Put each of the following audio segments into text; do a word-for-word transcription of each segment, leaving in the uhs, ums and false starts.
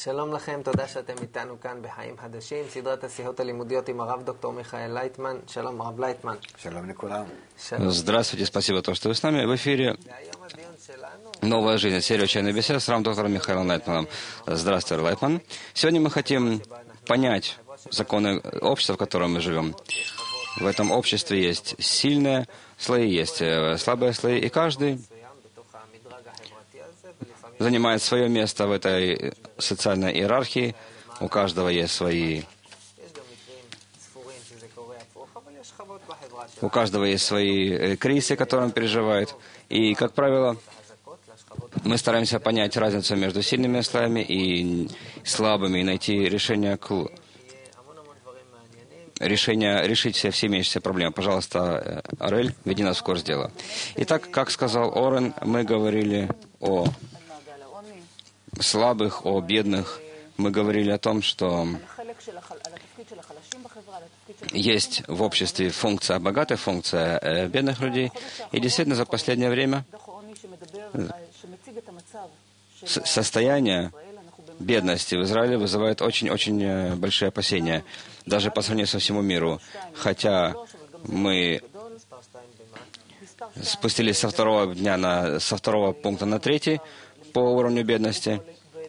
שלום לכם, תודה שאתם איתנו כאן בחיים חדשים, סדרת השיחות הלימודיות עם הרב דוקטור מיכאל לייטמן. שלום הרב לייטמן. שלום לכולם. Здравствуйте, спасибо, то, что вы с нами. В эфире «Новая жизнь», серия «Ученая беседа» с равным доктором Михаилом Лайтманом. Здравствуйте, Лайтман. Сегодня мы хотим понять законы общества, в котором мы живем. В этом обществе есть сильные слои, есть слабые слои, и каждый занимает свое место в этой социальной иерархии. У каждого есть свои... У каждого есть свои кризисы, которые он переживает. И, как правило, мы стараемся понять разницу между сильными слоями и слабыми, и найти решение, к... решение решить все, все имеющиеся проблемы. Пожалуйста, Орель, веди нас в курс дела. Итак, как сказал Орен, мы говорили о слабых, о бедных. Мы говорили о том, что есть в обществе функция богатая, функция бедных людей. И действительно, за последнее время состояние бедности в Израиле вызывает очень-очень большие опасения, даже по сравнению со всему миру. Хотя мы спустились со второго дня на, со второго пункта на третий по уровню бедности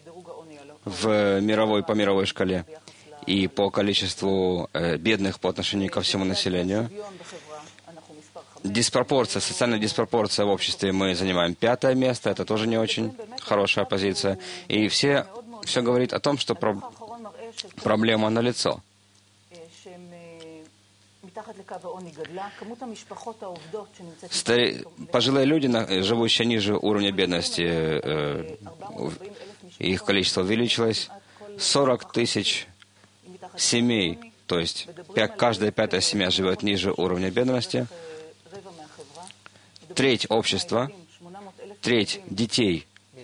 в мировой, по мировой шкале и по количеству э, бедных по отношению ко всему населению. Диспропорция, социальная диспропорция в обществе, мы занимаем пятое место, это тоже не очень хорошая позиция. И все, все говорит о том, что про, проблема налицо. Стари... Пожилые люди, живущие ниже уровня бедности, э, их количество увеличилось. сорок тысяч семей, то есть каждая пятая семья живет ниже уровня бедности. Треть общества, треть детей,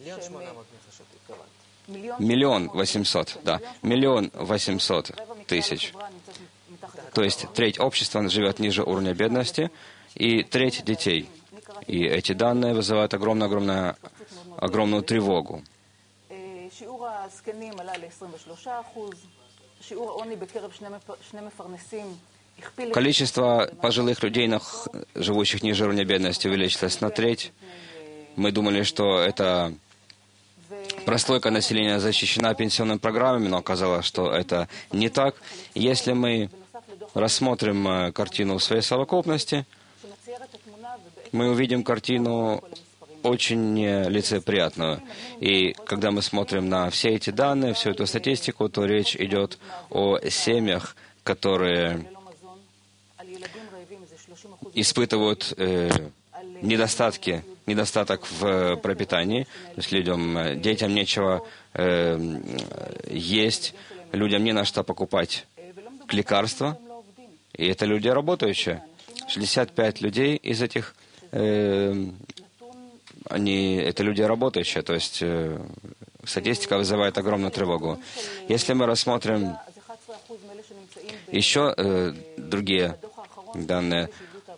миллион восемьсот, да, миллион восемьсот тысяч. То есть треть общества живет ниже уровня бедности и треть детей. И эти данные вызывают огромную-огромную огромную тревогу. Количество пожилых людей, живущих ниже уровня бедности, увеличилось на треть. Мы думали, что это прослойка населения защищена пенсионными программами, но оказалось, что это не так. Если мы рассмотрим картину в своей совокупности, мы увидим картину очень лицеприятную. И когда мы смотрим на все эти данные, всю эту статистику, то речь идет о семьях, которые испытывают э, недостатки, недостаток в пропитании. То есть людям, детям нечего э, есть, людям не на что покупать лекарства. И это люди работающие. шестьдесят пять людей из этих, э, они, это люди работающие. То есть э, статистика вызывает огромную тревогу. Если мы рассмотрим еще э, другие данные,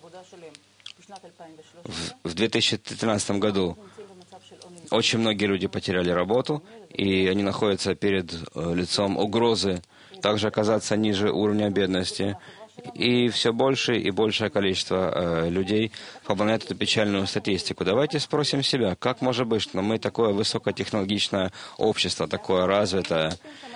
в, в две тысячи тринадцатом году очень многие люди потеряли работу, и они находятся перед э, лицом угрозы также оказаться ниже уровня бедности. И все больше и большее количество э, людей выполняют эту печальную статистику. Давайте спросим себя, как может быть, что мы такое высокотехнологичное общество, такое развитое,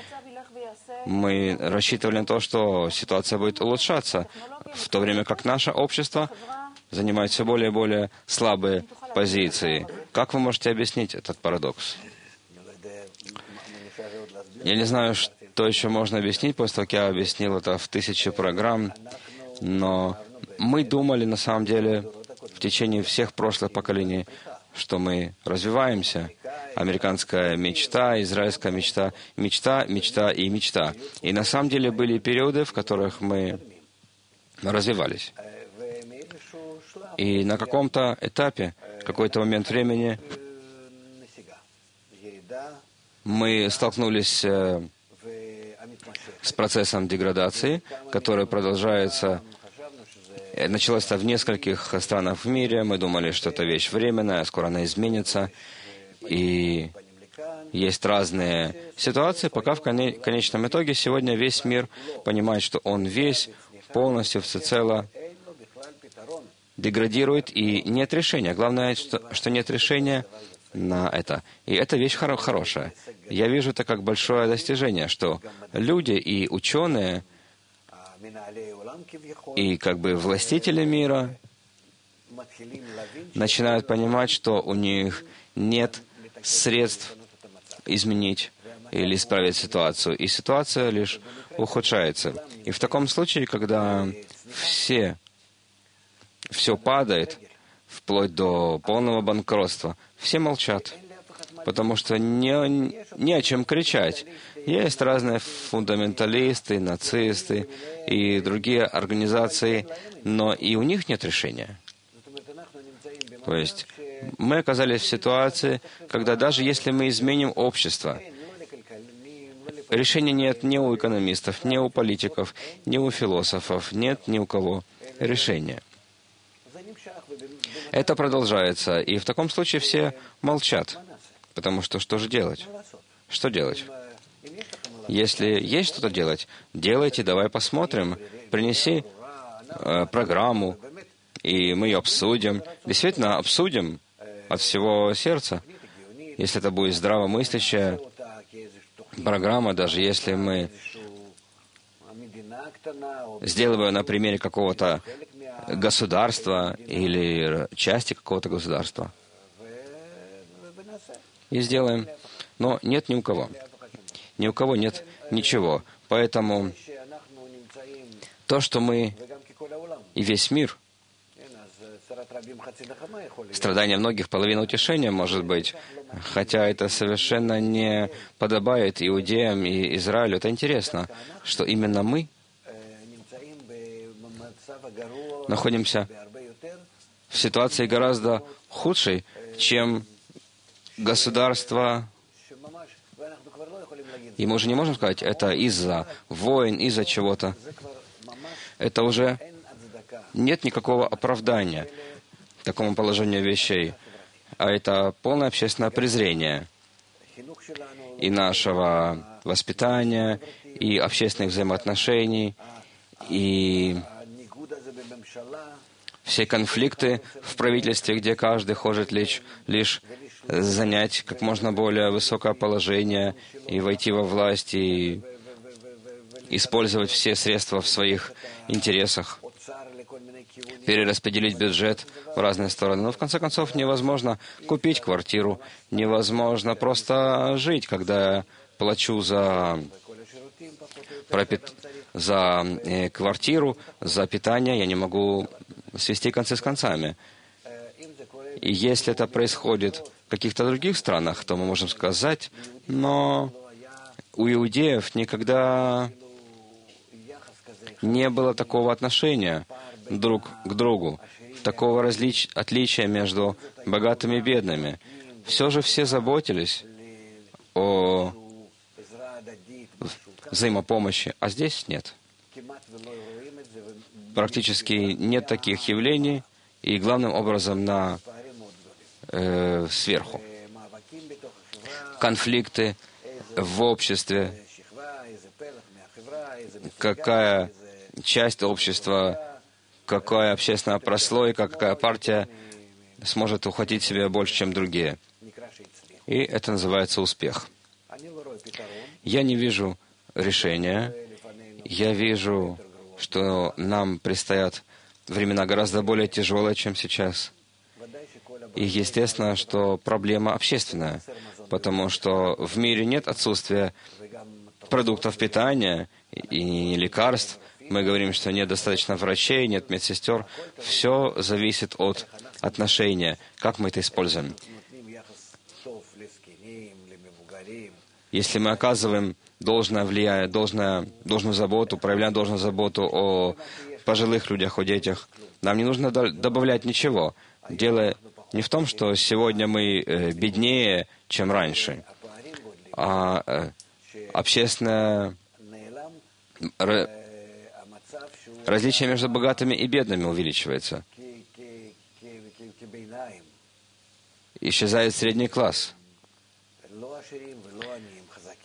мы рассчитывали на то, что ситуация будет улучшаться, в то время как наше общество занимает все более и более слабые позиции. Как вы можете объяснить этот парадокс? Я не знаю, что еще можно объяснить, после того, как я объяснил это в тысяче программ, но мы думали, на самом деле, в течение всех прошлых поколений, что мы развиваемся. Американская мечта, израильская мечта, мечта, мечта и мечта. И на самом деле были периоды, в которых мы развивались. И на каком-то этапе, в какой-то момент времени, мы столкнулись э, с процессом деградации, который продолжается. Началось это в нескольких странах в мире. Мы думали, что это вещь временная, скоро она изменится. И есть разные ситуации, пока в коне- конечном итоге сегодня весь мир понимает, что он весь полностью, всецело деградирует, и нет решения. Главное, что, что нет решения на это. И это вещь хоро- хорошая. Я вижу это как большое достижение, что люди и ученые, и как бы властители мира начинают понимать, что у них нет средств изменить или исправить ситуацию, и ситуация лишь ухудшается. И в таком случае, когда все, все падает, вплоть до полного банкротства, все молчат, потому что не, не о чем кричать. Есть разные фундаменталисты, нацисты и другие организации, но и у них нет решения. То есть мы оказались в ситуации, когда даже если мы изменим общество, решения нет ни у экономистов, ни у политиков, ни у философов, нет ни у кого решения. Это продолжается, и в таком случае все молчат, потому что что же делать? Что делать? Если есть что-то делать, делайте, давай посмотрим, принеси э, программу, и мы ее обсудим. Действительно, обсудим от всего сердца. Если это будет здравомыслящая программа, даже если мы сделаем ее на примере какого-то государства или части какого-то государства. И сделаем. Но нет ни у кого. Ни у кого нет ничего. Поэтому то, что мы и весь мир, страдания многих, половина утешения, может быть, хотя это совершенно не подобает иудеям и Израилю. Это интересно, что именно мы находимся в ситуации гораздо худшей, чем государство. И мы уже не можем сказать, это из-за войн, из-за чего-то. Это уже нет никакого оправдания такому положению вещей. А это полное общественное презрение и нашего воспитания, и общественных взаимоотношений, и все конфликты в правительстве, где каждый хочет лишь, лишь занять как можно более высокое положение и войти во власть, и использовать все средства в своих интересах, перераспределить бюджет в разные стороны. Но в конце концов невозможно купить квартиру, невозможно просто жить, когда я плачу за, пропит... за э, квартиру, за питание, я не могу свести концы с концами. И если это происходит в каких-то других странах, то мы можем сказать, но у иудеев никогда не было такого отношения друг к другу, такого различ... отличия между богатыми и бедными. Все же все заботились о взаимопомощи, а здесь нет. Практически нет таких явлений, и главным образом на э, сверху. Конфликты в обществе, какая часть общества, какая общественная прослойка, какая партия сможет ухватить себе больше, чем другие. И это называется успех. Я не вижу решения. Я вижу, что нам предстоят времена гораздо более тяжелые, чем сейчас. И естественно, что проблема общественная, потому что в мире нет отсутствия продуктов питания и лекарств. Мы говорим, что нет достаточно врачей, нет медсестер. Все зависит от отношения, как мы это используем. Если мы оказываем должное влияние, должное, должную заботу, проявляем должную заботу о пожилых людях, о детях, нам не нужно добавлять ничего. Дело не в том, что сегодня мы беднее, чем раньше, а общественное различие между богатыми и бедными увеличивается. Исчезает средний класс.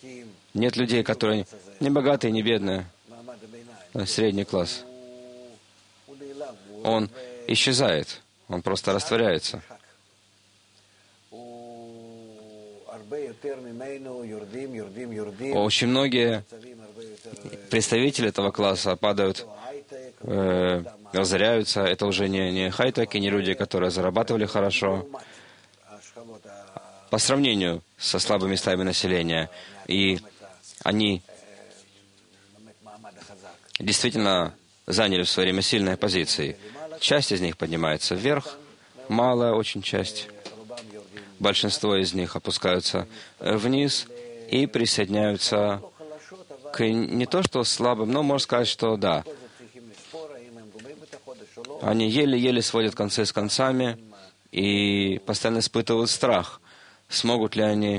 Нет людей, которые не богатые, не бедные, а средний класс. Он исчезает, он просто растворяется. Очень многие представители этого класса падают, э, разоряются. Это уже не, не хай-теки, не люди, которые зарабатывали хорошо, по сравнению со слабыми слоями населения. И они действительно заняли в свое время сильные позиции. Часть из них поднимается вверх, малая очень часть. Большинство из них опускаются вниз и присоединяются к не то что слабым, но можно сказать, что да. Они еле-еле сводят концы с концами и постоянно испытывают страх. Смогут ли они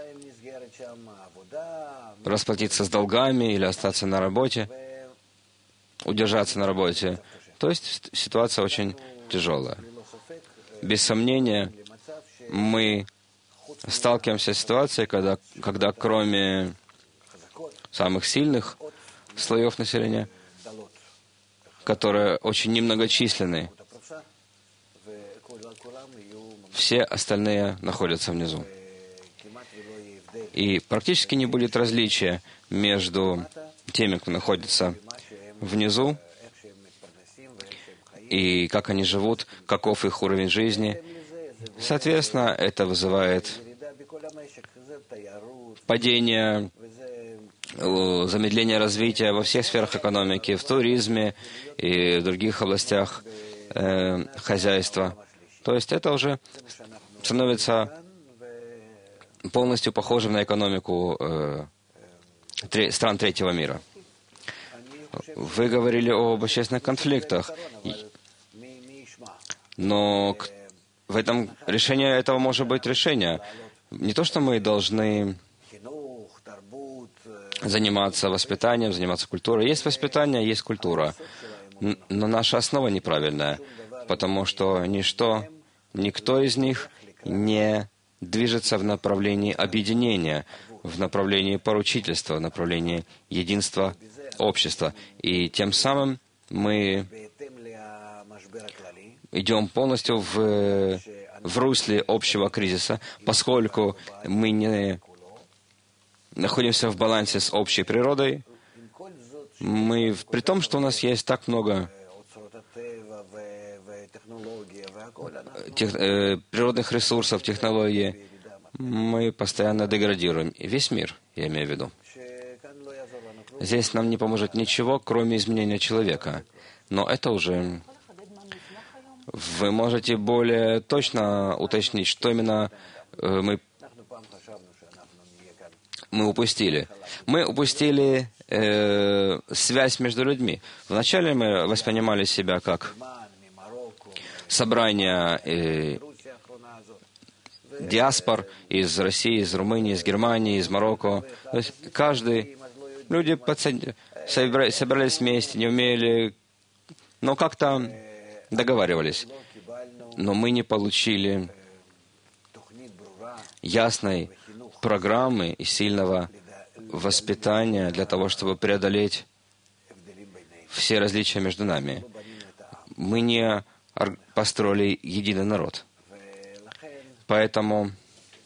расплатиться с долгами или остаться на работе, удержаться на работе. То есть ситуация очень тяжелая. Без сомнения, мы сталкиваемся с ситуацией, когда, когда кроме самых сильных слоев населения, которые очень немногочисленны, все остальные находятся внизу. И практически не будет различия между теми, кто находится внизу, и как они живут, каков их уровень жизни. Соответственно, это вызывает падение, замедление развития во всех сферах экономики, в туризме и в других областях э, хозяйства. То есть это уже становится полностью похожим на экономику э, тре- стран третьего мира. Вы говорили об общественных конфликтах, но в этом решение этого может быть решение. Не то, что мы должны заниматься воспитанием, заниматься культурой. Есть воспитание, есть культура. Но наша основа неправильная, потому что ничто, никто из них не движется в направлении объединения, в направлении поручительства, в направлении единства общества. И тем самым мы идем полностью в, в русле общего кризиса, поскольку мы не находимся в балансе с общей природой. Мы, при том, что у нас есть так много тех, э, природных ресурсов, технологий, мы постоянно деградируем. Весь мир, я имею в виду. Здесь нам не поможет ничего, кроме изменения человека. Но это уже... Вы можете более точно уточнить, что именно э, мы, мы упустили. Мы упустили э, связь между людьми. Вначале мы воспринимали себя как собрание э, диаспор из России, из Румынии, из Германии, из Марокко. То есть каждый... Люди подсад... собирались вместе, не умели... Но как-то договаривались. Но мы не получили ясной программы и сильного воспитания для того, чтобы преодолеть все различия между нами. Мы не построили единый народ. Поэтому,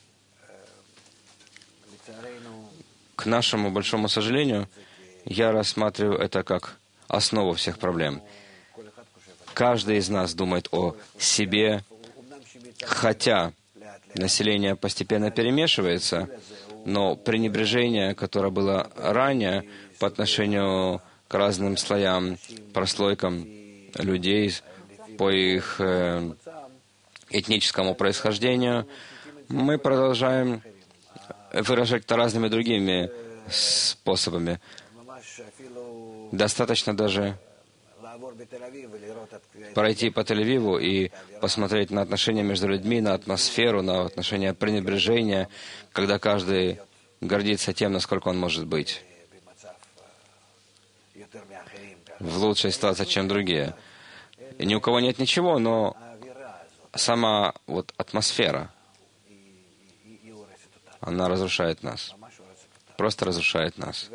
к нашему большому сожалению, я рассматриваю это как основу всех проблем. Каждый из нас думает о себе, хотя население постепенно перемешивается, но пренебрежение, которое было ранее по отношению к разным слоям, прослойкам людей, по их э, этническому происхождению, мы продолжаем выражать это разными другими способами. Достаточно даже пройти по Тель-Авиву и посмотреть на отношения между людьми, на атмосферу, на отношения пренебрежения, когда каждый гордится тем, насколько он может быть в лучшей ситуации, чем другие. И ни у кого нет ничего, но сама вот атмосфера, она разрушает нас. просто разрушает нас.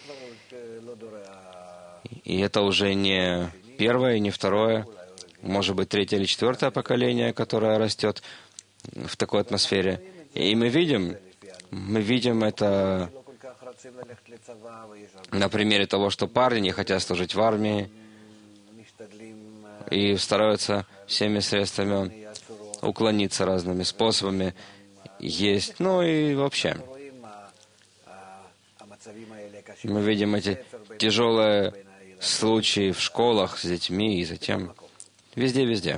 И это уже не первое, не второе, может быть, третье или четвертое поколение, которое растет в такой атмосфере. И мы видим, мы видим это на примере того, что парни не хотят служить в армии и стараются всеми средствами уклониться разными способами, есть, ну и вообще. Мы видим эти тяжелые случаи в школах с детьми и затем везде-везде.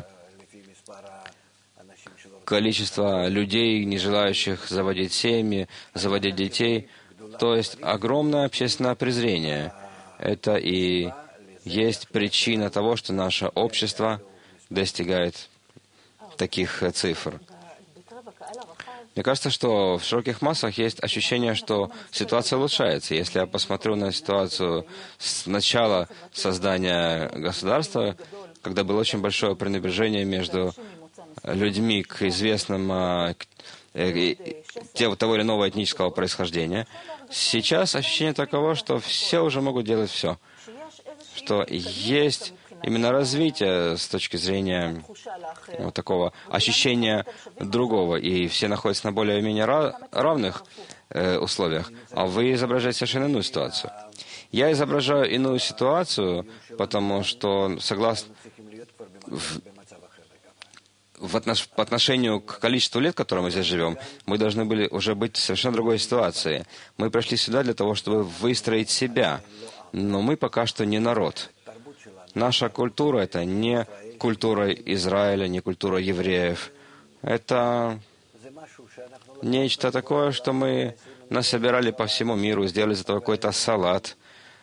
Количество людей, не желающих заводить семьи, заводить детей, то есть огромное общественное презрение. Это и есть причина того, что наше общество достигает таких цифр. Мне кажется, что в широких массах есть ощущение, что ситуация улучшается. Если я посмотрю на ситуацию с начала создания государства, когда было очень большое пренебрежение между людьми к известным э, э, те, того или иного этнического происхождения, сейчас ощущение таково, что все уже могут делать все. Что есть именно развитие с точки зрения вот такого ощущения другого, и все находятся на более-менее равных э, условиях, а вы изображаете совершенно иную ситуацию. Я изображаю иную ситуацию, потому что, согласно в, в отнош, по отношению к количеству лет, которое мы здесь живем, мы должны были уже быть в совершенно другой ситуации. Мы пришли сюда для того, чтобы выстроить себя, но мы пока что не народ. Наша культура — это не культура Израиля, не культура евреев. Это нечто такое, что мы насобирали по всему миру, сделали из этого какой-то салат.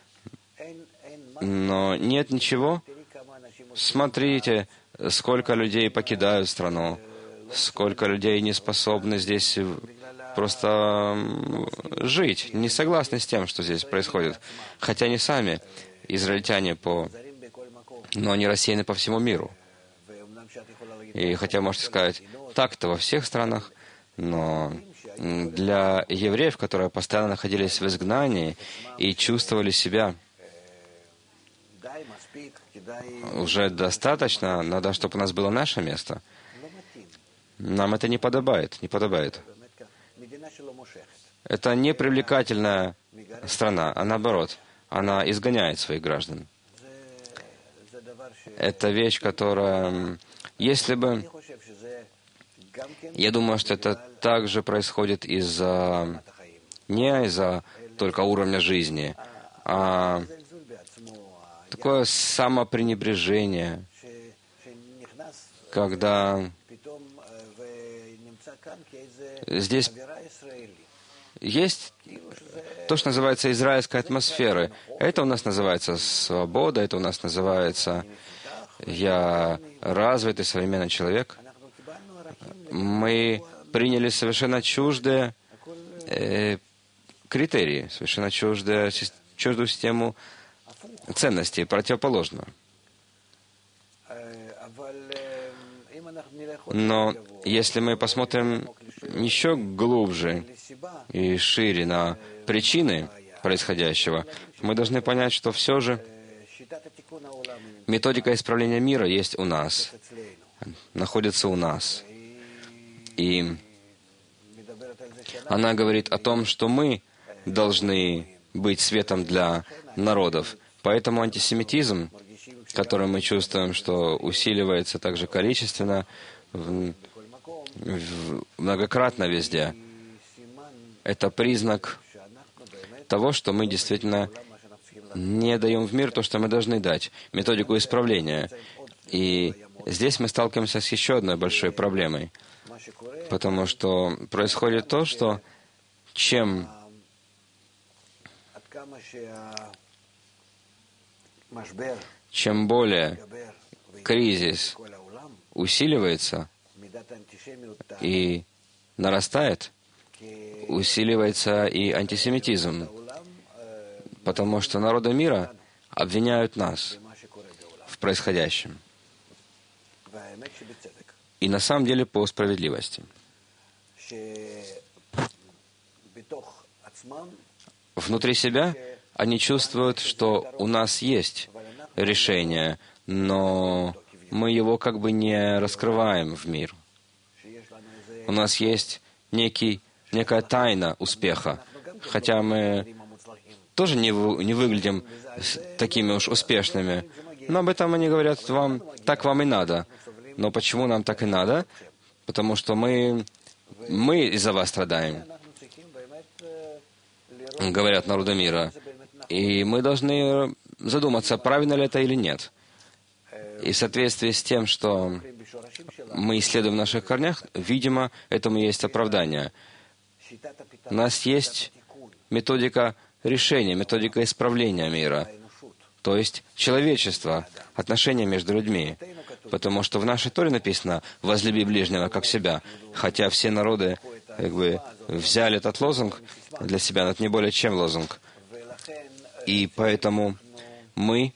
Но нет ничего. Смотрите, сколько людей покидают страну, сколько людей не способны здесь просто жить, не согласны с тем, что здесь происходит. Хотя они сами израильтяне по... но они рассеяны по всему миру. И хотя можете сказать, так-то во всех странах, но для евреев, которые постоянно находились в изгнании и чувствовали себя уже достаточно, надо, чтобы у нас было наше место. Нам это не подобает, не подобает. Это не привлекательная страна, а наоборот, она изгоняет своих граждан. Это вещь, которая, если бы... Я думаю, что это также происходит из-за... не из-за только уровня жизни, а такое самопренебрежение, когда здесь есть то, что называется израильская атмосфера. Это у нас называется свобода, это у нас называется «я развитый современный человек». Мы приняли совершенно чуждые э, критерии, совершенно чуждые, чуждую систему ценностей, противоположную. Но если мы посмотрим еще глубже и шире на причины происходящего, мы должны понять, что все же методика исправления мира есть у нас, находится у нас. И она говорит о том, что мы должны быть светом для народов. Поэтому антисемитизм, который мы чувствуем, что усиливается также количественно, в, в, многократно везде, это признак того, что мы действительно не даем в мир то, что мы должны дать, методику исправления. И здесь мы сталкиваемся с еще одной большой проблемой, потому что происходит то, что чем чем более кризис усиливается и нарастает, усиливается и антисемитизм, потому что народы мира обвиняют нас в происходящем. И на самом деле по справедливости. внутри себя они чувствуют, что у нас есть решение, но мы его как бы не раскрываем в мир. У нас есть некий, некая тайна успеха, хотя мы тоже не, вы, не выглядим такими уж успешными. Но об этом они говорят, вам, так вам и надо. Но почему нам так и надо? Потому что мы, мы из-за вас страдаем, говорят народы мира. И мы должны задуматься, правильно ли это или нет. И в соответствии с тем, что мы исследуем в наших корнях, видимо, этому есть оправдание. У нас есть методика решения, методика исправления мира, то есть человечество, отношения между людьми. Потому что в нашей Торе написано «возлюби ближнего, как себя», хотя все народы как бы взяли этот лозунг для себя, но это не более чем лозунг. И поэтому мы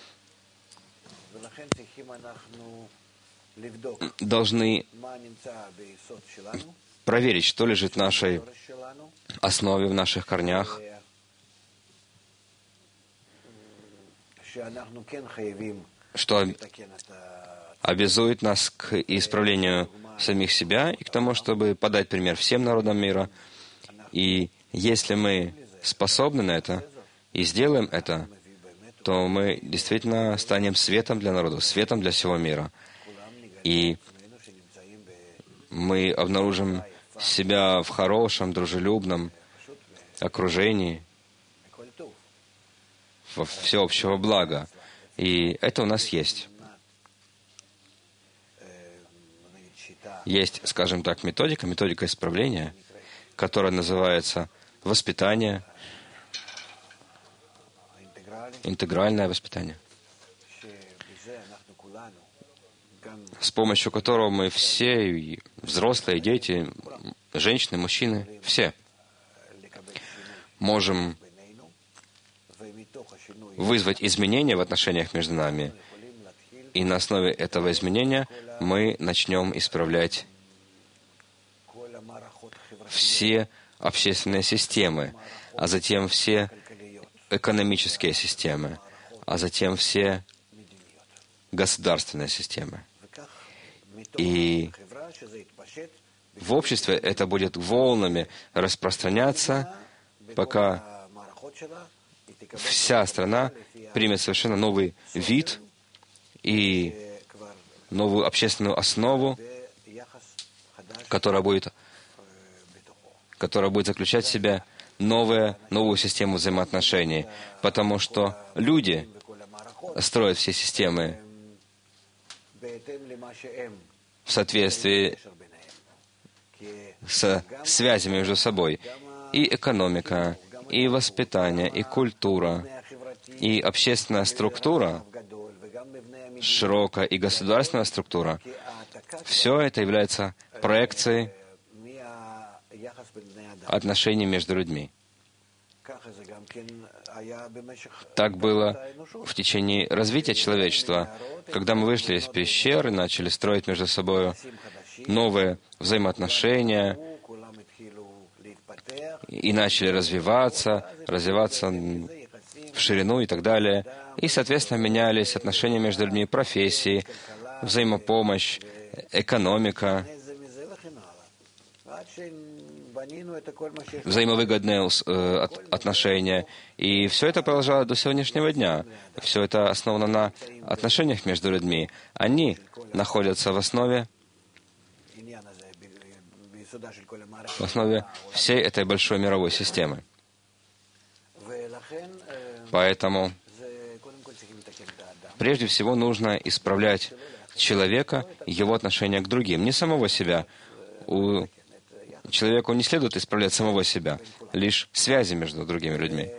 должны проверить, что лежит в нашей основе, в наших корнях, что обязует нас к исправлению самих себя и к тому, чтобы подать пример всем народам мира. И если мы способны на это и сделаем это, то мы действительно станем светом для народа, светом для всего мира. И мы обнаружим себя в хорошем, дружелюбном окружении, во всеобщего блага. И это у нас есть. Есть, скажем так, методика, методика исправления, которая называется воспитание, интегральное воспитание, с помощью которого мы все, и взрослые, дети, женщины, мужчины, все можем вызвать изменения в отношениях между нами. И на основе этого изменения мы начнем исправлять все общественные системы, а затем все экономические системы, а затем все государственные системы. И в обществе это будет волнами распространяться, пока вся страна примет совершенно новый вид и новую общественную основу, которая будет, которая будет заключать в себе новое, новую систему взаимоотношений, потому что люди строят все системы в соответствии с связями между собой. И экономика, и воспитание, и культура, и общественная структура, широкая и государственная структура, все это является проекцией отношений между людьми. Так было в течение развития человечества, когда мы вышли из пещер и начали строить между собой новые взаимоотношения и начали развиваться, развиваться в ширину и так далее. И, соответственно, менялись отношения между людьми, профессии, взаимопомощь, экономика, взаимовыгодные э, отношения. И все это продолжалось до сегодняшнего дня. Все это основано на отношениях между людьми. Они находятся в основе, в основе всей этой большой мировой системы. Поэтому прежде всего нужно исправлять человека, его отношение к другим, не самого себя. У человеку не следует исправлять самого себя, лишь связи между другими людьми.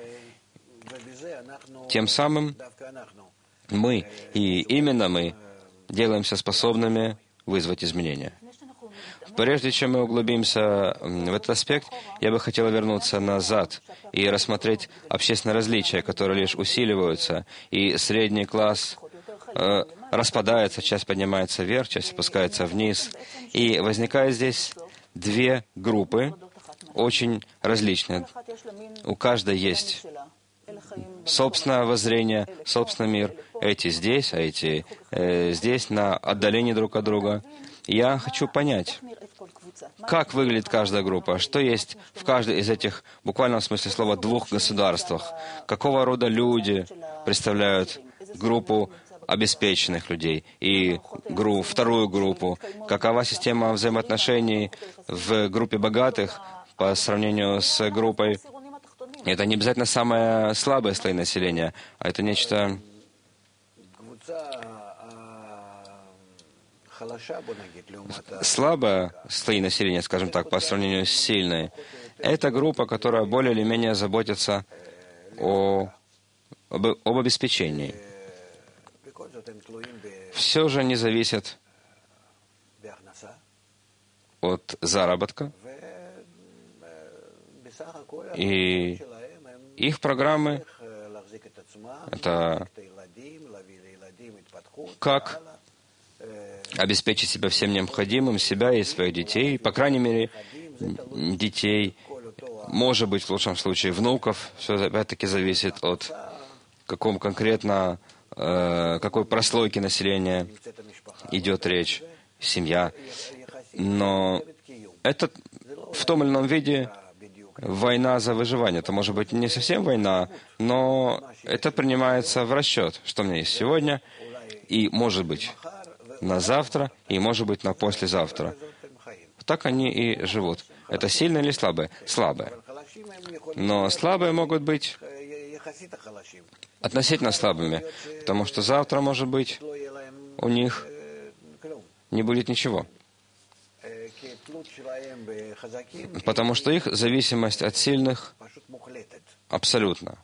Тем самым мы, и именно мы, делаемся способными вызвать изменения. Прежде чем мы углубимся в этот аспект, я бы хотел вернуться назад и рассмотреть общественные различия, которые лишь усиливаются, и средний класс э, распадается, часть поднимается вверх, часть опускается вниз, и возникает здесь две группы, очень различные. у каждой есть собственное воззрение, собственный мир. Эти здесь, а эти э, здесь, на отдалении друг от друга. Я хочу понять, как выглядит каждая группа, что есть в каждой из этих, в буквальном смысле слова, двух государствах, какого рода люди представляют группу обеспеченных людей и гру, вторую группу, какова система взаимоотношений в группе богатых по сравнению с группой. Это не обязательно самые слабые слои населения, а это нечто слабое слои населения, скажем так, по сравнению с сильной. Это группа, которая более или менее заботится о, об, об обеспечении. Все же не зависит от заработка. И их программы — это как обеспечить себя всем необходимым, себя и своих детей, по крайней мере, детей, может быть, в лучшем случае, внуков. Все опять-таки зависит от каком конкретно, э, какой прослойки населения идет речь, семья. Но это в том или ином виде война за выживание. Это может быть не совсем война, но это принимается в расчет, что у меня есть сегодня, и может быть на завтра, и может быть на послезавтра. Так они и живут. Это сильные или слабые? Слабые. Но слабые могут быть относительно слабыми, потому что завтра, может быть, у них не будет ничего. Потому что их зависимость от сильных абсолютно.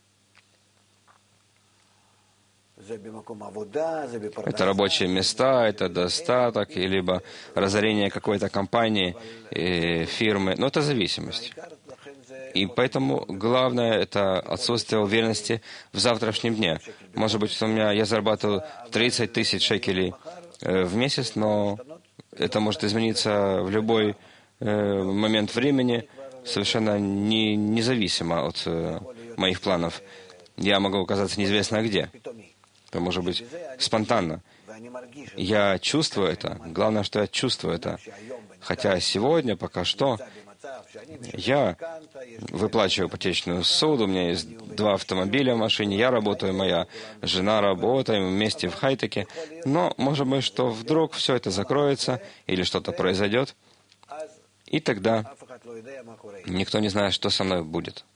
Это рабочие места, это достаток, и либо разорение какой-то компании, фирмы. Но это зависимость. И поэтому главное — это отсутствие уверенности в завтрашнем дне. Может быть, у меня я зарабатываю тридцать тысяч шекелей в месяц, но это может измениться в любой момент времени, совершенно не, независимо от моих планов. Я могу оказаться неизвестно где. Это может быть спонтанно. Я чувствую это. Главное, что я чувствую это. Хотя сегодня, пока что, я выплачиваю ипотечную суду, у меня есть два автомобиля в машине, я работаю, моя жена работает, мы вместе в хай-теке. Но, может быть, что вдруг все это закроется или что-то произойдет, и тогда никто не знает, что со мной будет.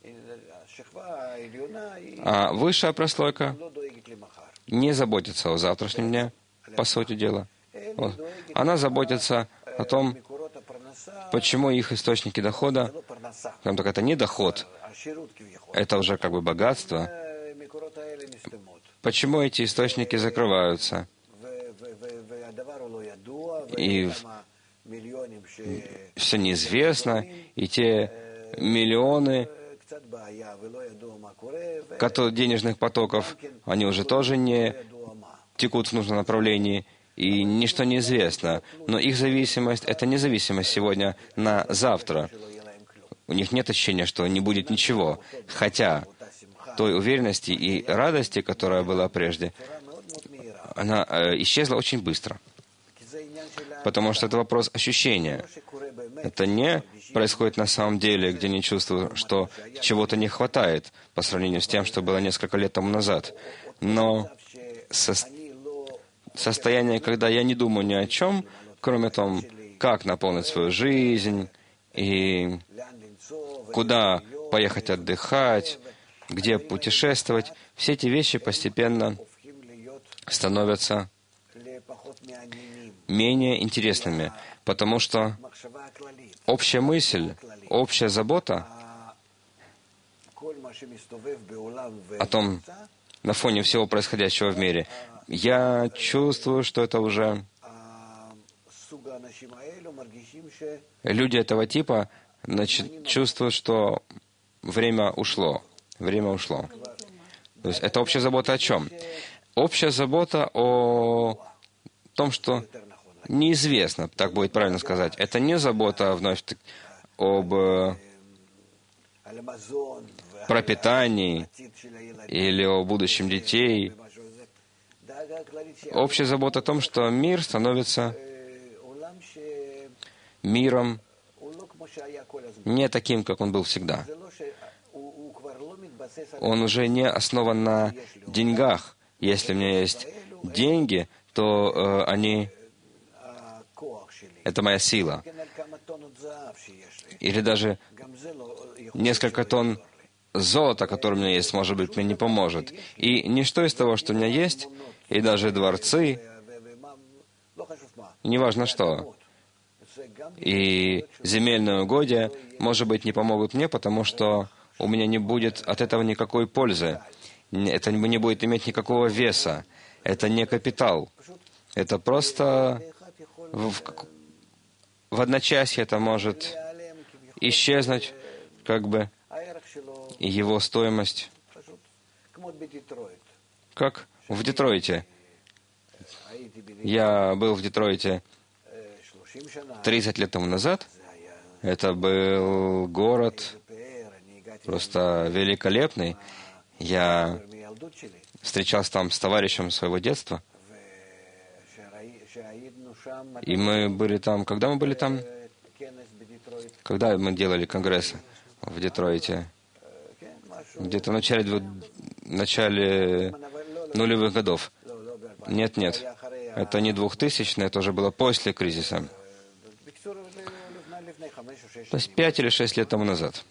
А высшая прослойка не заботится о завтрашнем дне, по сути дела. Вот. Она заботится о том, почему их источники дохода, скажем так, это не доход, это уже как бы богатство. Почему эти источники закрываются? И все неизвестно, и те миллионы которые, денежных потоков, они уже тоже не текут в нужном направлении, и ничто не известно. Но их зависимость — это не зависимость сегодня на завтра. У них нет ощущения, что не будет ничего. Хотя той уверенности и радости, которая была прежде, она э, исчезла очень быстро. Потому что это вопрос ощущения. Это не происходит на самом деле, где не чувствую, что чего-то не хватает по сравнению с тем, что было несколько лет тому назад. Но со... состояние, когда я не думаю ни о чем, кроме того, как наполнить свою жизнь, и куда поехать отдыхать, где путешествовать, все эти вещи постепенно становятся менее интересными, потому что общая мысль, общая забота о том, на фоне всего происходящего в мире, я чувствую, что это уже люди этого типа значит, чувствуют, что время ушло. Время ушло. То есть это общая забота о чем? Общая забота о том, что неизвестно, так будет правильно сказать. Это не забота вновь об пропитании или о будущем детей. Общая забота о том, что мир становится миром не таким, как он был всегда. Он уже не основан на деньгах. Если у меня есть деньги, то э, они... Это моя сила. Или даже несколько тонн золота, которое у меня есть, может быть, мне не поможет. И ничто из того, что у меня есть, и даже дворцы, неважно что, и земельные угодья, может быть, не помогут мне, потому что у меня не будет от этого никакой пользы. Это не будет иметь никакого веса. Это не капитал. Это просто в, в одночасье это может исчезнуть, как бы, его стоимость. Как в Детройте. Я был в Детройте тридцать лет тому назад. Это был город просто великолепный. Я встречался там с товарищем своего детства. И мы были там... Когда мы были там? Когда мы делали конгресс в Детройте? Где-то в начале, в начале нулевых годов. Нет, нет. Это не двухтысячные, это уже было после кризиса. То есть пять или шесть лет тому назад.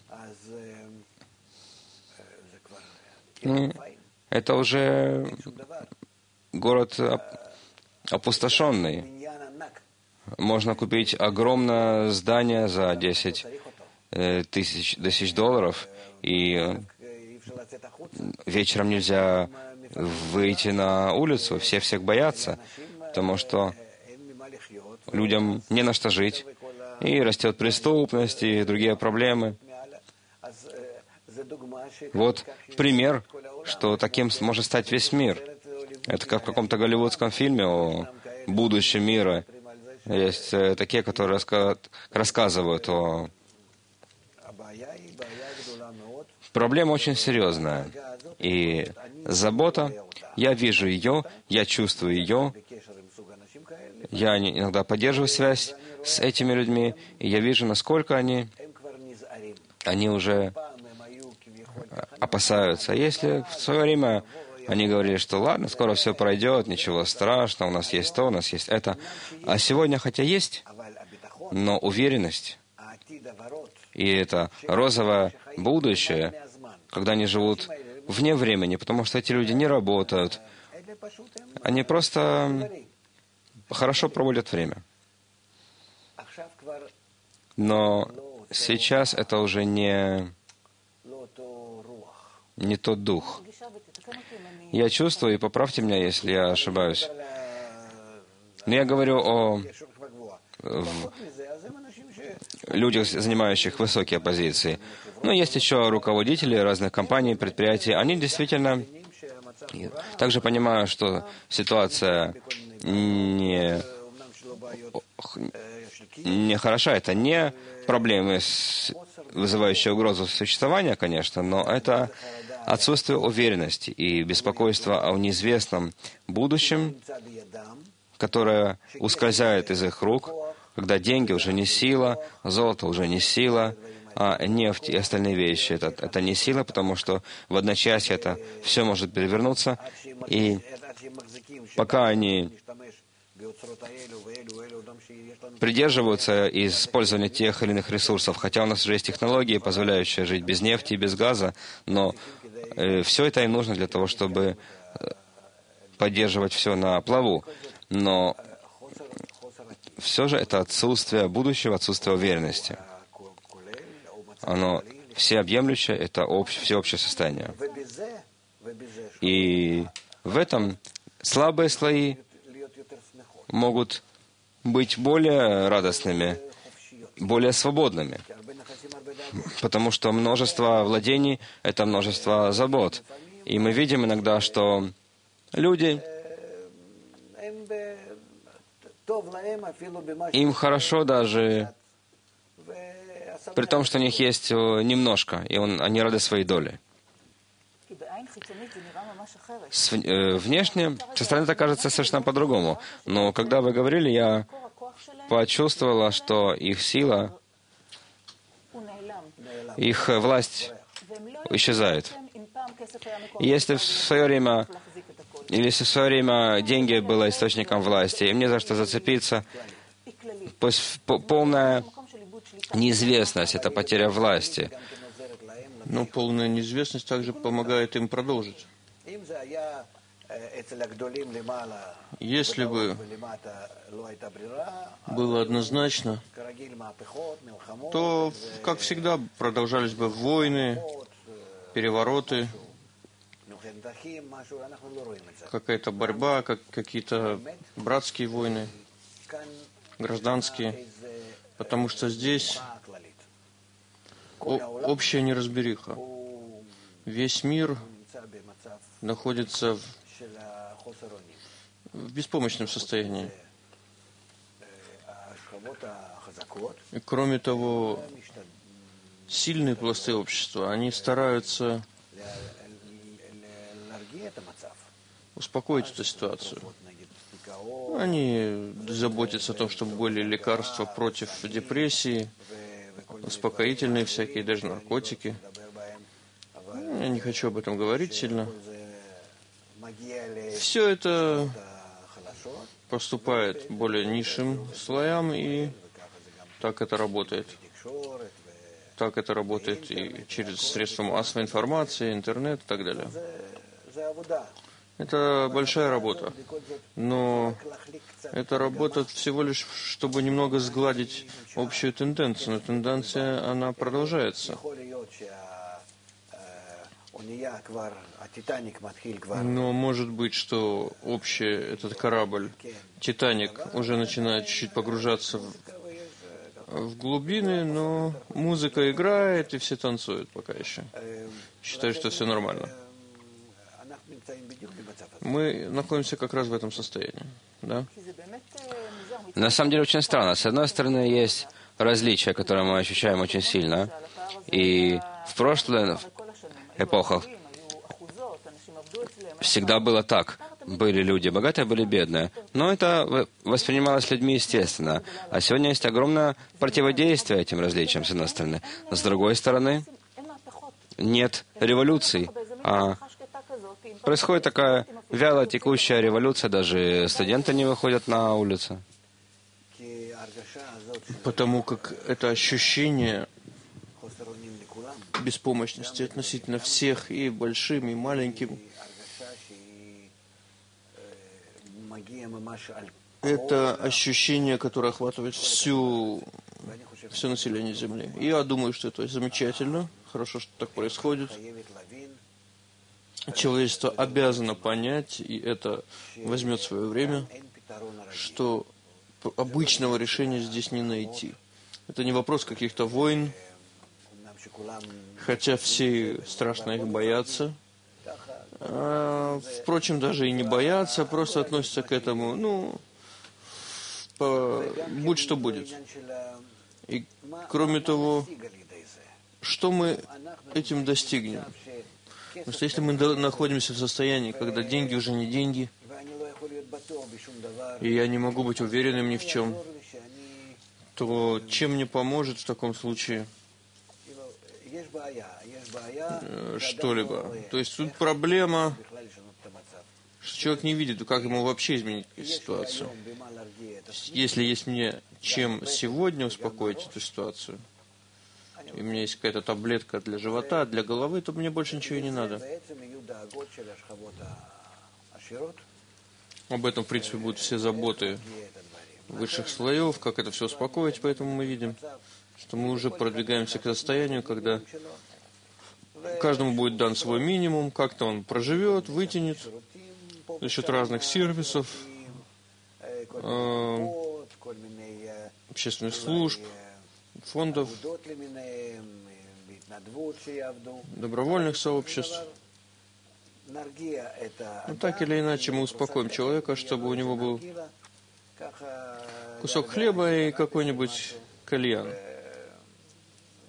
И это уже город опустошенный. Можно купить огромное здание за десять тысяч, тысяч долларов, и вечером нельзя выйти на улицу. Все всех боятся, потому что людям не на что жить. И растет преступность, и другие проблемы. Вот пример, что таким может стать весь мир. Это как в каком-то голливудском фильме о будущем мира. Есть такие, которые раска... рассказывают о... Проблема очень серьезная. И забота, я вижу ее, я чувствую ее. Я иногда поддерживаю связь с этими людьми, и я вижу, насколько они, они уже опасаются. Если в свое время они говорили, что ладно, скоро все пройдет, ничего страшного, у нас есть то, у нас есть это. А сегодня, хотя есть, но уверенность и это розовое будущее, когда они живут вне времени, потому что эти люди не работают, они просто хорошо проводят время. Но сейчас это уже не, не тот дух. Я чувствую, и поправьте меня, если я ошибаюсь. Но я говорю о в, людях, занимающих высокие позиции. Но есть еще руководители разных компаний, предприятий. Они действительно также понимают, что ситуация не, не хороша. Это не проблемы, вызывающие угрозу существования, конечно, но это отсутствие уверенности и беспокойство о неизвестном будущем, которое ускользает из их рук, когда деньги уже не сила, золото уже не сила, а нефть и остальные вещи это, это не сила, потому что в одночасье это все может перевернуться, и пока они придерживаются использования тех или иных ресурсов, хотя у нас уже есть технологии, позволяющие жить без нефти и без газа, но э, все это им нужно для того, чтобы поддерживать все на плаву. Но все же это отсутствие будущего, отсутствие уверенности. Оно всеобъемлющее, это общ, всеобщее состояние. И в этом слабые слои могут быть более радостными, более свободными, потому что множество владений — это множество забот. И мы видим иногда, что люди, им хорошо даже при том, что у них есть э, немножко, и он, они рады своей доле. С, э, внешне, со стороны это кажется совершенно по-другому. Но когда вы говорили, я почувствовала, что их сила, их власть исчезает. И если в свое время, или если в свое время деньги было источником власти, и мне за что зацепиться, пусть полная неизвестность — это потеря власти. Но полная неизвестность также помогает им продолжить. Если бы было однозначно, то, как всегда, продолжались бы войны, перевороты, какая-то борьба, как, какие-то братские войны, гражданские, потому что здесь общая неразбериха. Весь мир находится в, в беспомощном состоянии. И кроме того, сильные пласты общества, они стараются успокоить эту ситуацию. Они заботятся о том, чтобы были лекарства против депрессии, успокоительные всякие, даже наркотики. Я не хочу об этом говорить сильно. Все это поступает более низшим слоям, и так это работает. Так это работает и через средства массовой информации, интернет и так далее. Это большая работа, но это работа всего лишь, чтобы немного сгладить общую тенденцию, но тенденция, она продолжается. Но может быть, что общий этот корабль, Титаник, уже начинает чуть-чуть погружаться в, в глубины, но музыка играет, и все танцуют пока еще. Считаю, что все нормально. Мы находимся как раз в этом состоянии, да? На самом деле очень странно. С одной стороны, есть различия, которые мы ощущаем очень сильно. И в прошлых эпохах всегда было так. Были люди богатые, были бедные. Но это воспринималось людьми естественно. А сегодня есть огромное противодействие этим различиям, с одной стороны. С другой стороны, нет революций, а происходит такая вяло текущая революция, даже студенты не выходят на улицу. Потому как это ощущение беспомощности относительно всех, и большим, и маленьким, это ощущение, которое охватывает всю, все население Земли. И я думаю, что это замечательно, хорошо, что так происходит. Человечество обязано понять, и это возьмет свое время, что обычного решения здесь не найти. Это не вопрос каких-то войн, хотя все страшно их боятся. А, впрочем, даже и не боятся, просто относятся к этому, ну, по, будь что будет. И кроме того, что мы этим достигнем? Потому что если мы находимся в состоянии, когда деньги уже не деньги, и я не могу быть уверенным ни в чем, то чем мне поможет в таком случае что-либо? То есть тут проблема, что человек не видит, как ему вообще изменить ситуацию. Если есть мне чем сегодня успокоить эту ситуацию, и у меня есть какая-то таблетка для живота, для головы, то мне больше ничего и не надо. Об этом, в принципе, будут все заботы высших слоев, как это все успокоить, поэтому мы видим, что мы уже продвигаемся к состоянию, когда каждому будет дан свой минимум, как-то он проживет, вытянет за счет разных сервисов, э, общественных служб, фондов, добровольных сообществ. Ну, так или иначе мы успокоим человека, чтобы у него был кусок хлеба и какой-нибудь кальян.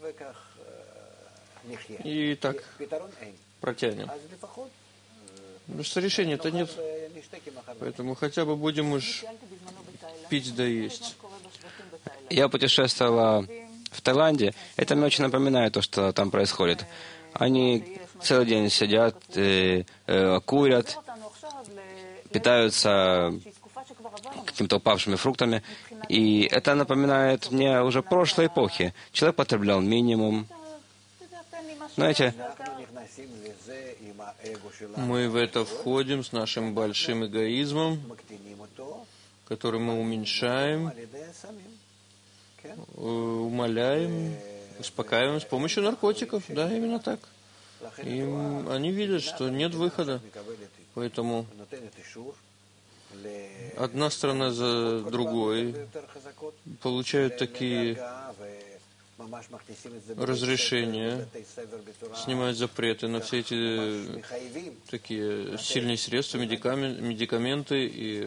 и так протянем. Потому что решения-то нет. Поэтому хотя бы будем уж пить да есть. Я путешествовала в Таиланде. Это мне очень напоминает то, что там происходит. Они целый день сидят, э, э, курят, питаются какими-то упавшими фруктами. И это напоминает мне уже прошлой эпохи. Человек потреблял минимум. Знаете, Мы в это входим с нашим большим эгоизмом, который мы уменьшаем, умаляем, успокаиваем с помощью наркотиков. Да, именно так. И они видят, что нет выхода. Поэтому одна страна за другой получают такие разрешения, снимают запреты на все эти такие сильные средства, медикаменты, и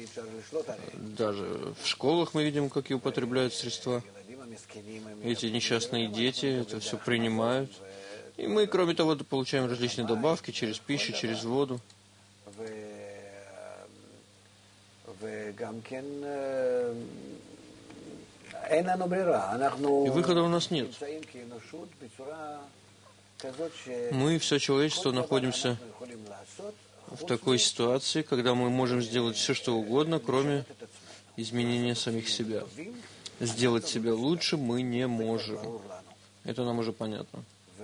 даже в школах мы видим, какие употребляют средства. Эти несчастные дети это все принимают. И мы, кроме того, получаем различные добавки через пищу, через воду. И выхода у нас нет. Мы, все человечество, находимся в такой ситуации, когда мы можем сделать все, что угодно, кроме изменения самих себя. Сделать себя лучше мы не можем. Это нам уже понятно.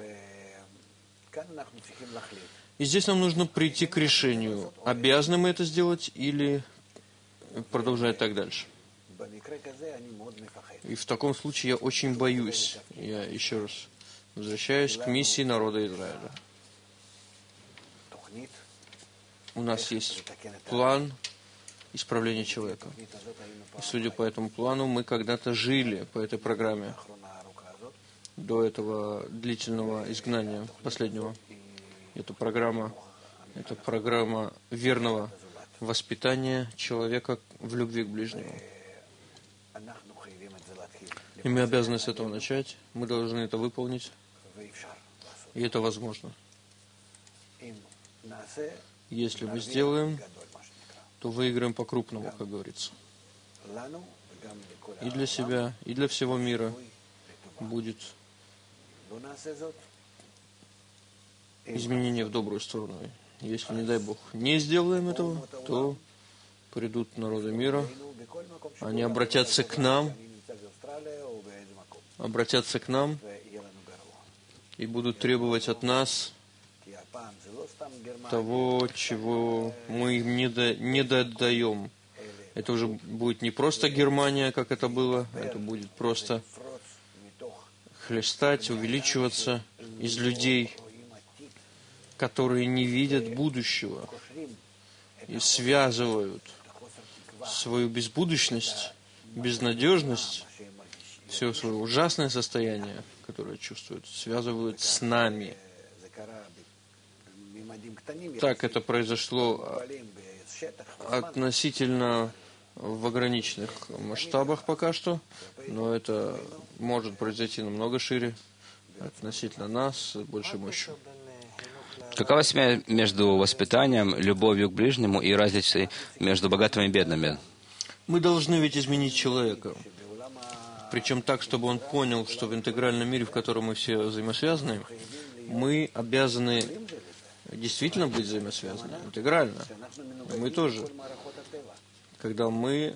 И здесь нам нужно прийти к решению, обязаны мы это сделать или продолжать так дальше. И в таком случае я очень боюсь. Я еще раз возвращаюсь к миссии народа Израиля. У нас есть план исправления человека. И судя по этому плану, мы когда-то жили по этой программе до этого длительного изгнания последнего. Эта программа, это программа верного воспитания человека в любви к ближнему. И мы обязаны с этого начать. Мы должны это выполнить. И это возможно. Если мы сделаем, то выиграем по-крупному, как говорится. И для себя, и для всего мира будет изменение в добрую сторону. Если, не дай Бог, не сделаем этого, то придут народы мира, они обратятся к нам, обратятся к нам и будут требовать от нас того, чего мы им не, до, не доотдаем. Это уже будет не просто Германия, как это было, это будет просто хлестать, увеличиваться из людей, которые не видят будущего и связывают свою безбудущность, безнадежность, все свое ужасное состояние, которое чувствуют, связывают с нами. Так это произошло относительно в ограниченных масштабах пока что, но это может произойти намного шире относительно нас, с большей мощью. Какова связь между воспитанием, любовью к ближнему и разницей между богатыми и бедными? Мы должны ведь изменить человека. Причем так, чтобы он понял, что в интегральном мире, в котором мы все взаимосвязаны, мы обязаны действительно быть взаимосвязаны, интегрально. И мы тоже. Когда мы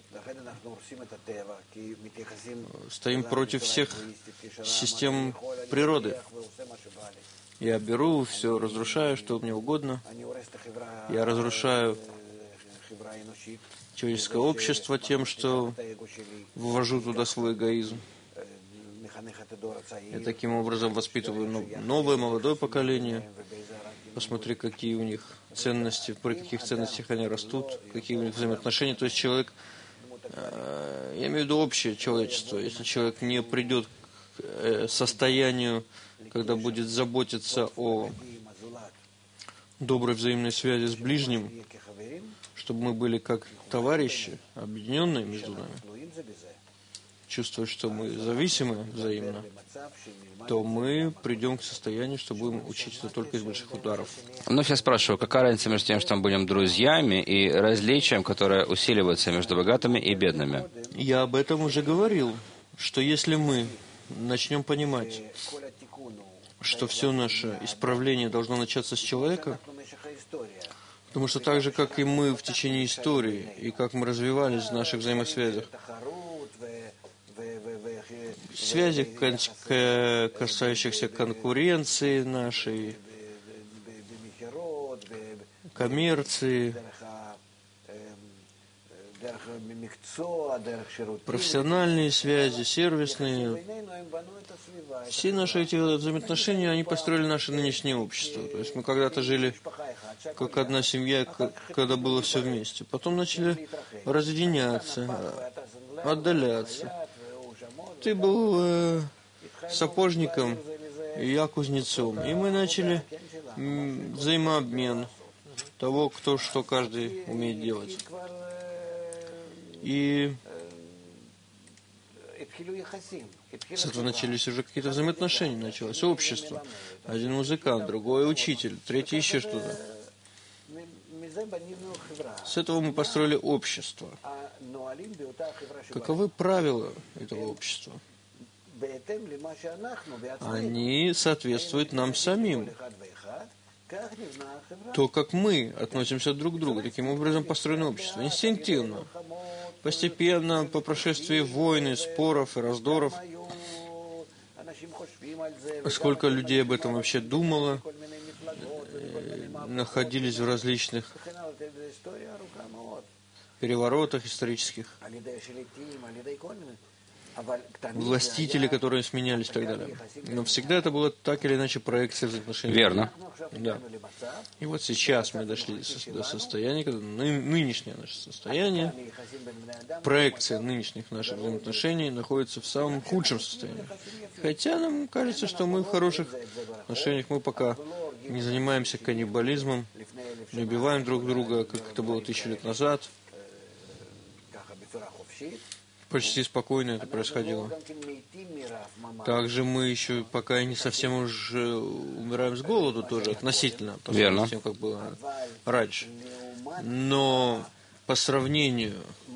стоим против всех систем природы. Я беру, все разрушаю, что мне угодно. Я разрушаю человеческое общество тем, что ввожу туда свой эгоизм. Я таким образом воспитываю новое, молодое поколение. Посмотри, какие у них ценности, при каких ценностях они растут, какие у них взаимоотношения. То есть человек, я имею в виду общее человечество, если человек не придет к состоянию, когда будет заботиться о доброй взаимной связи с ближним, чтобы мы были как товарищи, объединенные между нами, чувствовать, что мы зависимы взаимно, то мы придем к состоянию, что будем учить это только из больших ударов. Ну, сейчас спрашиваю, какая разница между тем, что мы будем друзьями, и различием, которое усиливается между богатыми и бедными? Я об этом уже говорил, что если мы начнем понимать, что все наше исправление должно начаться с человека, потому что так же, как и мы в течение истории, и как мы развивались в наших взаимосвязях, связи, касающихся конкуренции нашей, коммерции, профессиональные связи, сервисные. Все наши эти взаимоотношения, они построили наше нынешнее общество. То есть мы когда-то жили как одна семья, когда было все вместе. Потом начали разъединяться, отдаляться. Ты был э, сапожником, я кузнецом. И мы начали м, взаимообмен того, кто что каждый умеет делать. И с этого начались уже какие-то взаимоотношения, началось общество. Один музыкант, другой учитель, третий еще что-то. С этого мы построили общество. Каковы правила этого общества? Они соответствуют нам самим. То, как мы относимся друг к другу, таким образом построено общество. Инстинктивно. Постепенно, по прошествии войны, споров и раздоров, сколько людей об этом вообще думало, находились в различных переворотах исторических, властители, которые сменялись и так далее. Но всегда это было так или иначе проекция взаимоотношений. Верно. Да. И вот сейчас мы дошли до состояния, когда ны- нынешнее наше состояние, проекция нынешних наших взаимоотношений находится в самом худшем состоянии. Хотя нам кажется, что мы в хороших отношениях, мы пока не занимаемся каннибализмом, не убиваем друг друга, как это было тысячу лет назад. Почти спокойно это происходило. Также мы еще пока и не совсем уже умираем с голоду тоже относительно, по сравнению с тем, как было раньше. Но по сравнению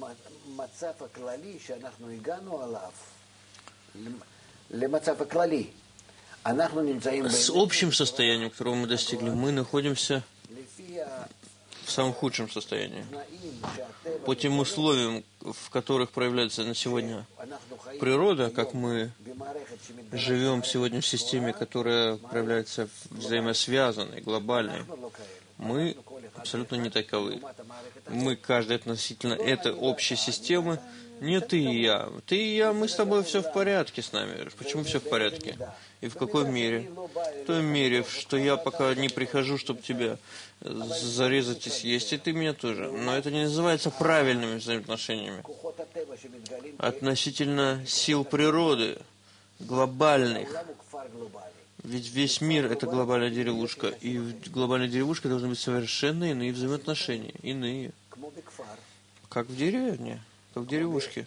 с общим состоянием, которого мы достигли, мы находимся в самом худшем состоянии. По тем условиям, в которых проявляется на сегодня природа, как мы живем сегодня в системе, которая проявляется взаимосвязанной, глобальной, мы абсолютно не таковы. Мы, каждый относительно этой общей системы, не ты и я. Ты и я, мы с тобой все в порядке с нами. Почему все в порядке? И в какой мере? В той мере, что я пока не прихожу, чтобы тебя зарезать и съесть, и ты меня тоже. Но это не называется правильными взаимоотношениями. Относительно сил природы, глобальных. Ведь весь мир — это глобальная деревушка. И в глобальной деревушке должны быть совершенно иные взаимоотношения. Иные. Как в деревне. Как в деревушке.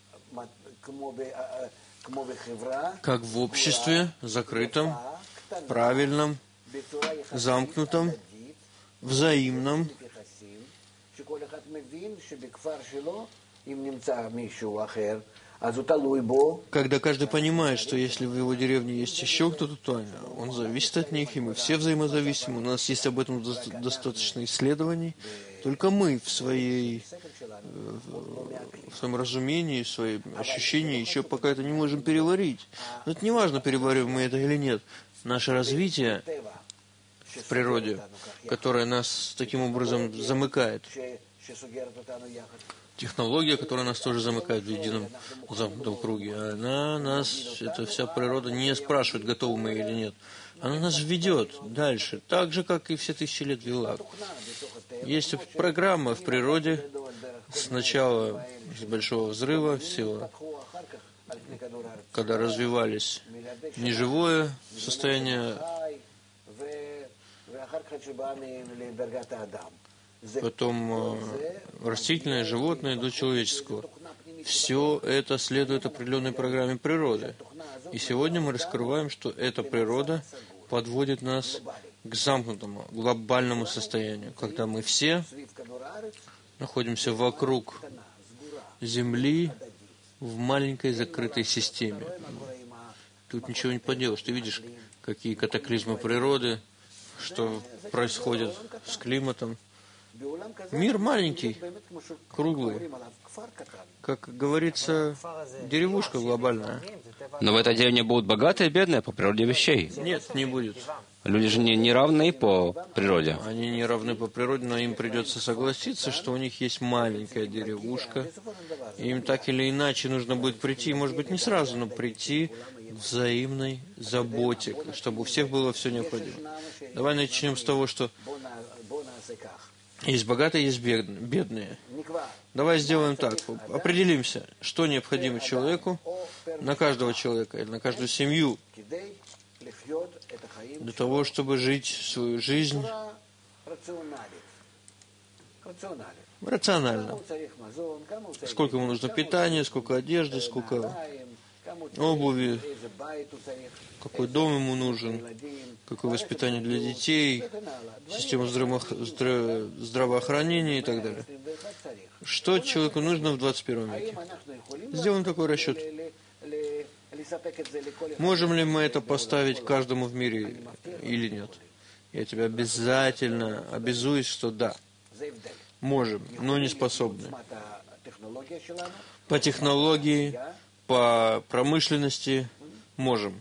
Как в обществе, закрытом, правильном, замкнутом, взаимном. Когда каждый понимает, что если в его деревне есть еще кто-то, то он зависит от них, и мы все взаимозависимы. У нас есть об этом достаточно исследований. Только мы в своей, в своем разумении, в своем ощущении еще пока это не можем переварить. Но это не важно, перевариваем мы это или нет. Наше развитие в природе, которое нас таким образом замыкает, технология, которая нас тоже замыкает в едином замкнутом круге, она нас, эта вся природа не спрашивает, готовы мы или нет. Она нас ведет дальше, так же, как и все тысячи лет вела. Есть программа в природе, сначала с Большого взрыва, все, когда развивались неживое состояние, потом растительное, животное до человеческого. Все это следует определенной программе природы. И сегодня мы раскрываем, что эта природа подводит нас к замкнутому, глобальному состоянию, когда мы все находимся вокруг Земли в маленькой закрытой системе. Тут ничего не поделаешь. Ты видишь, какие катаклизмы природы, что происходит с климатом. Мир маленький, круглый. Как говорится, деревушка глобальная. Но в этой деревне будут богатые и бедные по природе вещей. Нет, не будет. Люди же не, не равны по природе. Они не равны по природе, но им придется согласиться, что у них есть маленькая деревушка. И им так или иначе нужно будет прийти, может быть, не сразу, но прийти к взаимной заботе, чтобы у всех было все необходимое. Давай начнем с того, что есть богатые, есть бедные. Давай сделаем так. Определимся, что необходимо человеку, на каждого человека или на каждую семью, для того, чтобы жить свою жизнь рационально. Сколько ему нужно питания, сколько одежды, сколько обуви, какой дом ему нужен, какое воспитание для детей, система здраво- здра- здравоохранения и так далее. Что человеку нужно в двадцать первом веке? Сделаем такой расчет. Можем ли мы это поставить каждому в мире или нет? Я тебя обязательно обязуюсь, что да. Можем, но не способны. По технологии, по промышленности можем.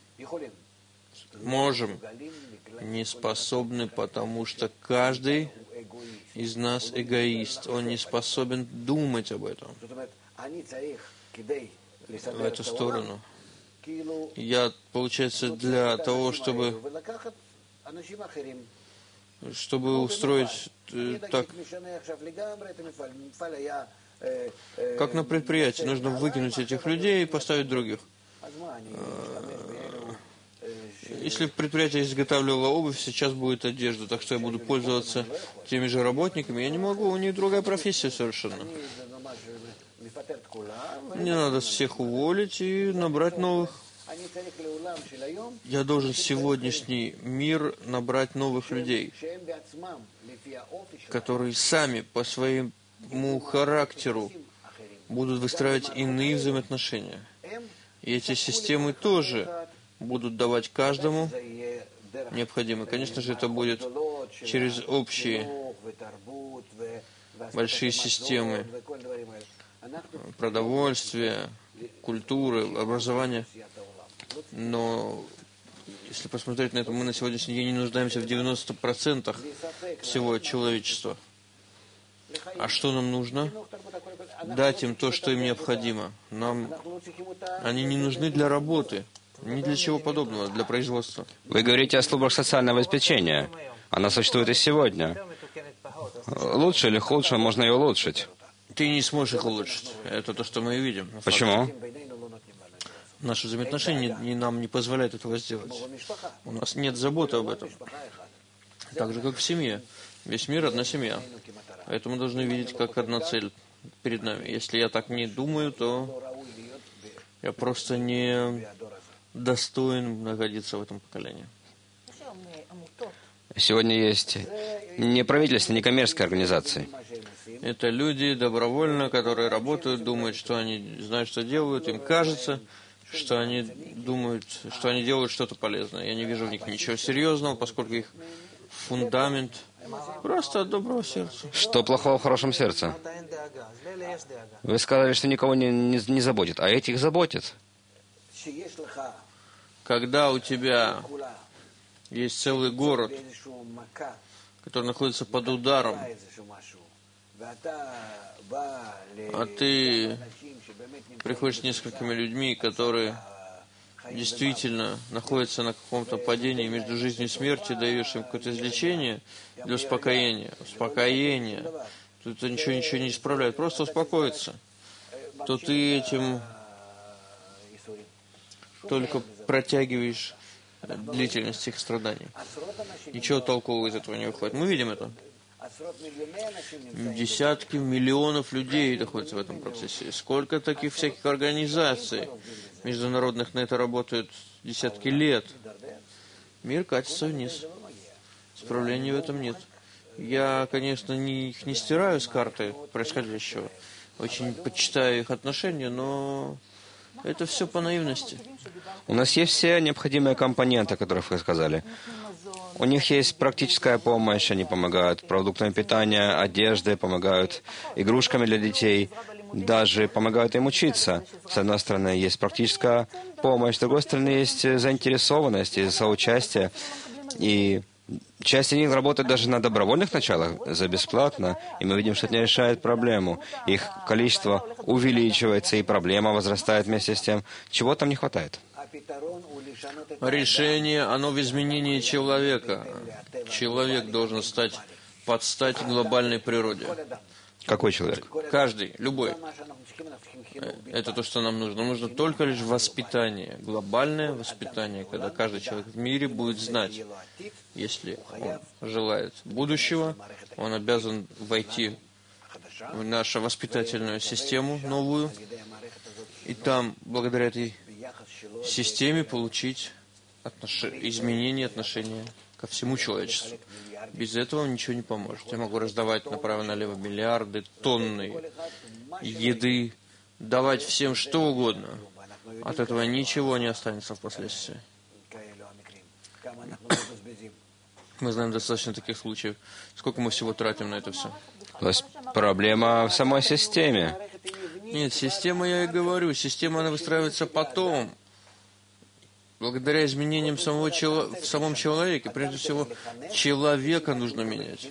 Можем. Не способны, потому что каждый из нас эгоист. Он не способен думать об этом. В эту сторону. Я, получается, для того, чтобы чтобы устроить э, так, как на предприятии, нужно выкинуть этих людей и поставить других. Если предприятие изготавливало обувь, сейчас будет одежда, так что я буду пользоваться теми же работниками. Я не могу, у них другая профессия совершенно. Мне надо всех уволить и набрать новых. Я должен в сегодняшний мир набрать новых людей, которые сами по своему характеру будут выстраивать иные взаимоотношения. И эти системы тоже будут давать каждому необходимое. Конечно же, это будет через общие большие системы продовольствия, культуры, образования. Но если посмотреть на это, мы на сегодняшний день не нуждаемся в девяноста процентах всего человечества. А что нам нужно? Дать им то, что им необходимо. Нам они не нужны для работы, ни для чего подобного, для производства. Вы говорите о службах социального обеспечения. Она существует и сегодня. Лучше или худше, можно ее улучшить. Ты не сможешь их улучшить. Это то, что мы видим. Почему? Наши взаимоотношения не, не, нам не позволяют этого сделать. У нас нет заботы об этом. Так же, как в семье. Весь мир — одна семья. Поэтому мы должны видеть, как одна цель перед нами. Если я так не думаю, то я просто не достоин находиться в этом поколении. Сегодня есть неправительственные, некоммерческие организации. Это люди добровольно, которые работают, думают, что они знают, что делают. Им кажется, что они думают, что они делают что-то полезное. Я не вижу в них ничего серьезного, поскольку их фундамент просто от доброго сердца. Что плохого в хорошем сердце? Вы сказали, что никого не, не, не заботит, а этих заботит. Когда у тебя есть целый город, который находится под ударом, а ты приходишь с несколькими людьми, которые действительно находятся на каком-то падении между жизнью и смертью, даешь им какое-то излечение для успокоения, успокоения, то это ничего, ничего не исправляет, просто успокоиться, то ты этим только протягиваешь длительность их страданий. Ничего толкового из этого не выходит. Мы видим это. Десятки миллионов людей находятся в этом процессе. Сколько таких всяких организаций международных на это работают десятки лет. Мир катится вниз. Исправления в этом нет. Я, конечно, не, их не стираю с карты происходящего. Очень почитаю их отношения, но это все по наивности. У нас есть все необходимые компоненты, о которых вы сказали. У них есть практическая помощь, они помогают продуктами питания, одеждой, помогают игрушками для детей, даже помогают им учиться. С одной стороны, есть практическая помощь, с другой стороны, есть заинтересованность и соучастие. И часть из них работает даже на добровольных началах, за бесплатно, и мы видим, что это не решает проблему. Их количество увеличивается, и проблема возрастает вместе с тем. Чего там не хватает? Решение, оно в изменении человека. Человек должен стать под стать глобальной природе. Какой человек? Каждый, любой. Это то, что нам нужно. Нам нужно только лишь воспитание, глобальное воспитание, когда каждый человек в мире будет знать, если он желает будущего, он обязан войти в нашу воспитательную систему новую, и там, благодаря этой системе, получить отнош... изменение отношения ко всему человечеству. Без этого ничего не поможет. Я могу раздавать направо-налево миллиарды, тонны еды, давать всем что угодно. От этого ничего не останется впоследствии. Мы знаем достаточно таких случаев. Сколько мы всего тратим на это все? То есть проблема в самой системе. Нет, система, я и говорю, система, она выстраивается потом. Благодаря изменениям самого чело... в самом человеке. Прежде всего, человека нужно менять.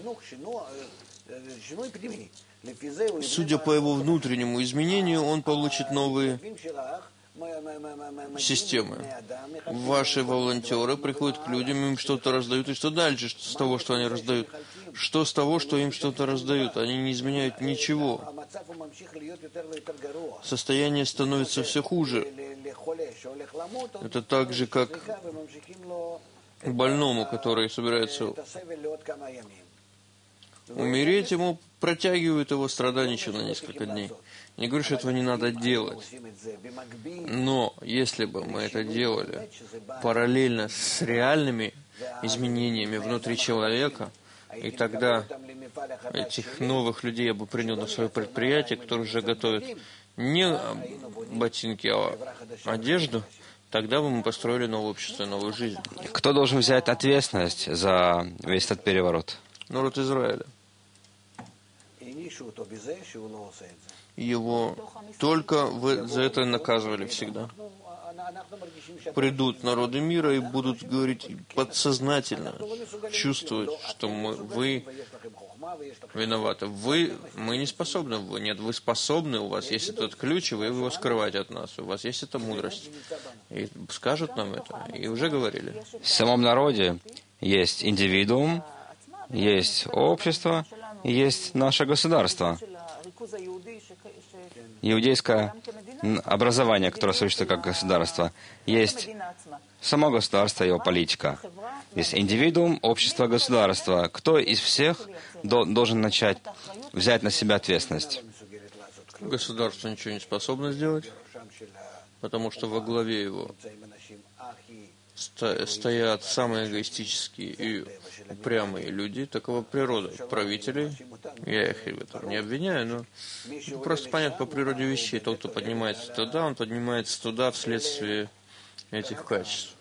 Судя по его внутреннему изменению, он получит новые системы. Ваши волонтеры приходят к людям, им что-то раздают, и что дальше с того, что они раздают? Что с того, что им что-то раздают? Они не изменяют ничего. Состояние становится все хуже. Это так же, как больному, который собирается умереть, ему протягивают его страдания еще на несколько дней. Не говорю, что этого не надо делать. Но если бы мы это делали параллельно с реальными изменениями внутри человека, и тогда этих новых людей я бы принял на свое предприятие, которые уже готовят не ботинки, а одежду, тогда бы мы построили новое общество, новую жизнь. Кто должен взять ответственность за весь этот переворот? Народ Израиля. Его только вы за это наказывали всегда. Придут народы мира и будут говорить подсознательно, чувствовать, что мы, вы виноваты. Вы, мы не способны. Вы, нет, вы способны, у вас есть этот ключ, и вы его скрываете от нас. У вас есть эта мудрость. И скажут нам это. И уже говорили. В самом народе есть индивидуум, есть общество, есть наше государство. Иудейское образование, которое существует как государство. Есть само государство, его политика. Есть индивидуум, общество, государство. Кто из всех до, должен начать взять на себя ответственность? Государство ничего не способно сделать, потому что во главе его сто, стоят самые эгоистические и упрямые люди, такова природа правителей. Я их в этом не обвиняю, но просто понятно по природе вещей. Тот, кто поднимается туда, он поднимается туда вследствие этих качеств.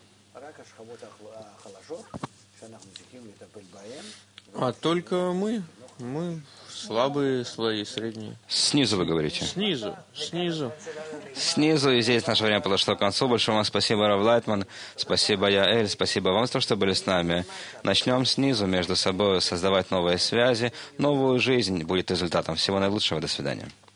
А только мы, мы слабые слои, средние. Снизу вы говорите? Снизу, снизу. Снизу, и здесь наше время подошло к концу. Большое вам спасибо, Рав Лайтман. Спасибо, Яэль. Спасибо вам за то, что были с нами. Начнем снизу, между собой создавать новые связи. Новую жизнь будет результатом. Всего наилучшего. До свидания.